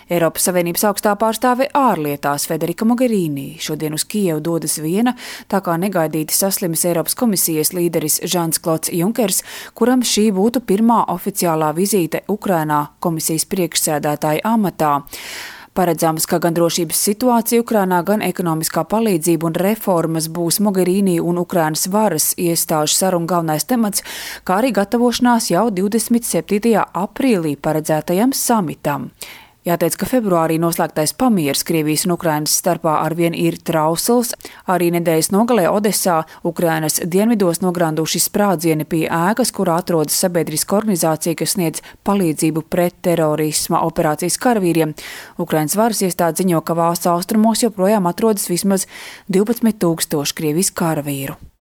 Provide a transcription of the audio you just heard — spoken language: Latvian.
Eiropas Savienības augstā pārstāve ārlietās Federica Mogherini šodien uz Kijevu dodas viena, tā kā negaidīti saslimis Eiropas komisijas līderis Žans-Klods Junkers, kuram šī būtu pirmā oficiālā vizīte Ukrainā komisijas priekšsēdētāja amatā. Paredzams, ka gan drošības situācija Ukrainā, gan ekonomiskā palīdzība un reformas būs Mogherini un Ukrainas varas iestāžu sarunu galvenais temats, kā arī gatavošanās jau 27. aprīlī paredzētajam samitam. Jāteic, ka februārī noslēgtais pamieris Krievijas un Ukrainas starpā arvien ir trausls. Arī nedēļas nogalē Odesā, Ukrainas dienvidos nogranduši sprādzieni pie ēkas, kurā atrodas sabiedriska organizācija, kas sniedz palīdzību pret terorisma operācijas karavīriem. Ukrainas varas iestāde ziņo, ka valsts austrumos joprojām atrodas vismaz 12 000 Krievijas karavīru.